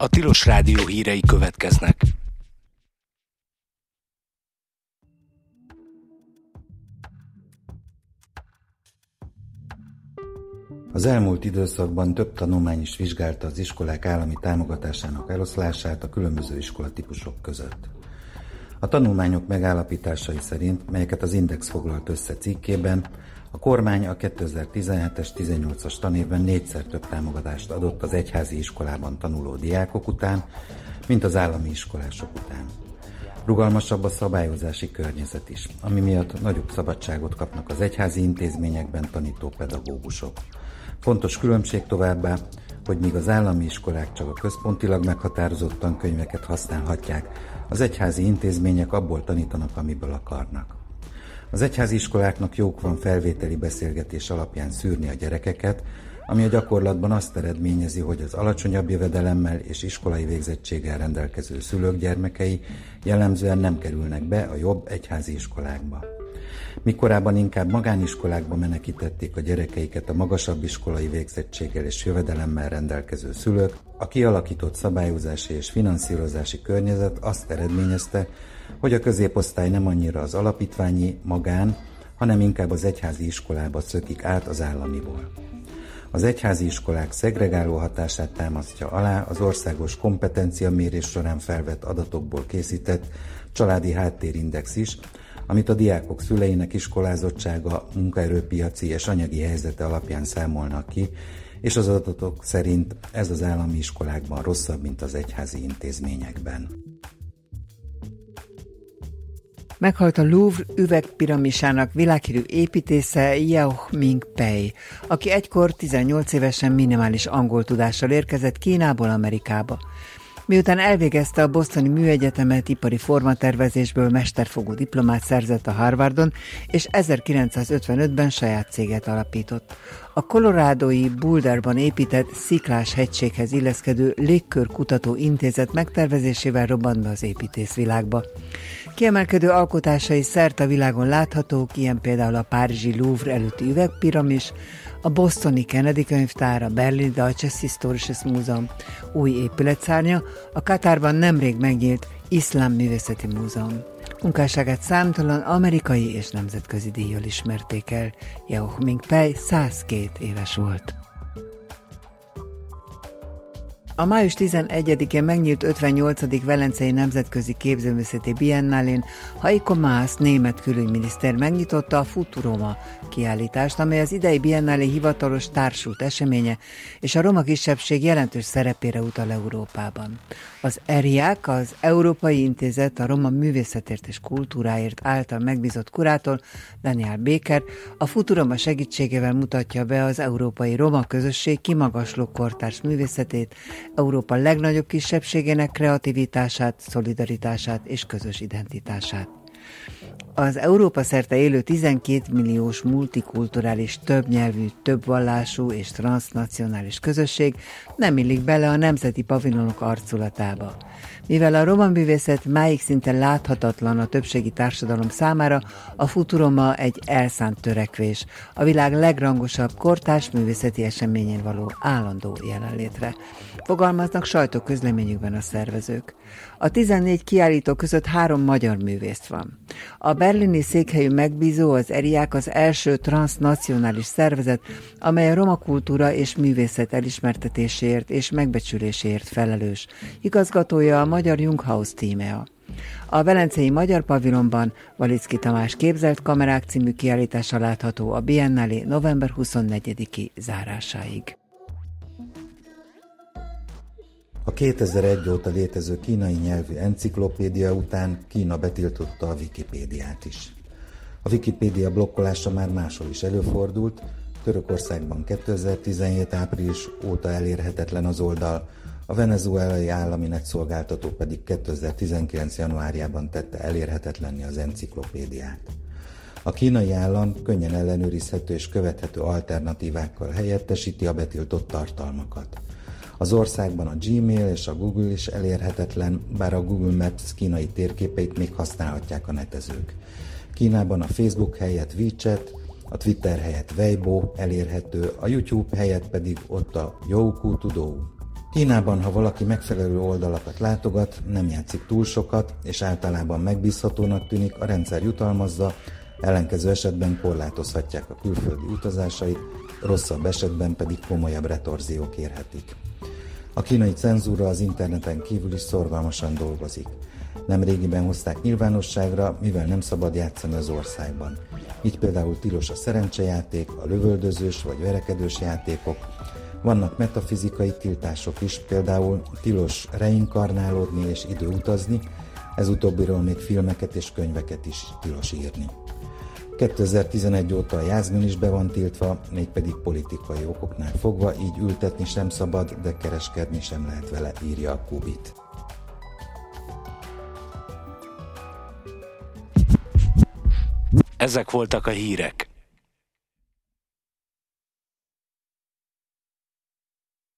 A Tilos Rádió hírei következnek. Az elmúlt időszakban több tanulmány is vizsgálta az iskolák állami támogatásának eloszlását a különböző iskolatípusok között. A tanulmányok megállapításai szerint, melyeket az Index foglalt össze cikkében, a kormány a 2017-es 18-as tanévben 4-szer több támogatást adott az egyházi iskolában tanuló diákok után, mint az állami iskolások után. Rugalmasabb a szabályozási környezet is, ami miatt nagyobb szabadságot kapnak az egyházi intézményekben tanító pedagógusok. Fontos különbség továbbá, hogy míg az állami iskolák csak a központilag meghatározott tankönyveket használhatják, az egyházi intézmények abból tanítanak, amiből akarnak. Az egyházi iskoláknak jók van felvételi beszélgetés alapján szűrni a gyerekeket, ami a gyakorlatban azt eredményezi, hogy az alacsonyabb jövedelemmel és iskolai végzettséggel rendelkező szülők gyermekei jellemzően nem kerülnek be a jobb egyházi iskolákba. Mikkorábban inkább magániskolákba menekítették a gyerekeiket a magasabb iskolai végzettséggel és jövedelemmel rendelkező szülők, a kialakított szabályozási és finanszírozási környezet azt eredményezte, hogy a középosztály nem annyira az alapítványi, magán, hanem inkább az egyházi iskolába szökik át az államiból. Az egyházi iskolák szegregáló hatását támasztja alá az országos kompetenciamérés során felvett adatokból készített családi háttérindex is, amit a diákok szüleinek iskolázottsága, munkaerőpiaci és anyagi helyzete alapján számolnak ki, és az adatok szerint ez az állami iskolákban rosszabb, mint az egyházi intézményekben. Meghalt a Louvre üvegpiramisának világhírű építésze Yao Ming-pei, aki egykor 18 évesen minimális angol tudással érkezett Kínából Amerikába. Miután elvégezte a Bostoni Műegyetemet, ipari formatervezésből mesterfogú diplomát szerzett a Harvardon, és 1955-ben saját céget alapított. A colorádói Boulderban épített Sziklás hegységhez illeszkedő légkörkutató intézet megtervezésével robbant be az építészvilágba. Kiemelkedő alkotásai szerte a világon láthatók, ilyen például a párizsi Louvre előtti üvegpiramis, a bostoni Kennedy könyvtár, a berlini Deutsches Historisches Museum új épületszárnya, a Katárban nemrég megnyílt Iszlám Művészeti Múzeum. Munkásságát számtalan amerikai és nemzetközi díjjal ismerték el. Yao Ming-pei 102 éves volt. A május 11-én megnyílt 58. Velencei Nemzetközi Képzőművészeti Biennálén Heiko Maas német külügyminiszter megnyitotta a Futuroma kiállítást, amely az idei biennálé hivatalos társult eseménye, és a roma kisebbség jelentős szerepére utal Európában. Az ERIAC, az Európai Intézet a Roma Művészetért és Kultúráért által megbízott kurátor, Daniel Baker, a Futuroma segítségével mutatja be az európai roma közösség kimagasló kortárs művészetét, Európa legnagyobb kisebbségének kreativitását, szolidaritását és közös identitását. Az Európa szerte élő 12 milliós multikulturális, többnyelvű, többvallású és transznacionális közösség nem illik bele a nemzeti pavilonok arculatába. Mivel a roma művészet máig szinte láthatatlan a többségi társadalom számára, a Futuroma egy elszánt törekvés, a világ legrangosabb kortárs művészeti eseményén való állandó jelenlétre. Fogalmaznak sajtóközleményükben a szervezők. A 14 kiállító között 3 magyar művész van. A berlini székhelyű megbízó, az ERIAC az első transznacionális szervezet, amely a roma kultúra és művészet elismertetéséért és megbecsüléséért felelős. Igazgatója a magyar Junghaus Tímea. A velencei magyar pavilonban Valicki Tamás Képzelt kamerák című kiállítása látható a biennálé november 24-i zárásáig. A 2001 óta létező kínai nyelvű enciklopédia után Kína betiltotta a Wikipédiát is. A Wikipédia blokkolása már máshol is előfordult, Törökországban 2017 április óta elérhetetlen az oldal, a venezuelai állami netszolgáltató pedig 2019 januárjában tette elérhetetlenné az enciklopédiát. A kínai állam könnyen ellenőrizhető és követhető alternatívákkal helyettesíti a betiltott tartalmakat. Az országban a Gmail és a Google is elérhetetlen, bár a Google Maps kínai térképeit még használhatják a netezők. Kínában a Facebook helyett WeChat, a Twitter helyett Weibo elérhető, a YouTube helyett pedig ott a Youku Tudou. Kínában, ha valaki megfelelő oldalakat látogat, nem játszik túl sokat, és általában megbízhatónak tűnik, a rendszer jutalmazza, ellenkező esetben korlátozhatják a külföldi utazásait, rosszabb esetben pedig komolyabb retorziók érhetik. A kínai cenzúra az interneten kívül is szorgalmasan dolgozik. Nemrégiben hozták nyilvánosságra, mivel nem szabad játszani az országban. Így például tilos a szerencsejáték, a lövöldözős vagy verekedős játékok. Vannak metafizikai tiltások is, például tilos reinkarnálódni és időutazni, ez utóbbiról még filmeket és könyveket is tilos írni. 2011 óta a jászmin is be van tiltva, mégpedig politikai okoknál fogva, így ültetni sem szabad, de kereskedni sem lehet vele, írja a Kubit. Ezek voltak a hírek.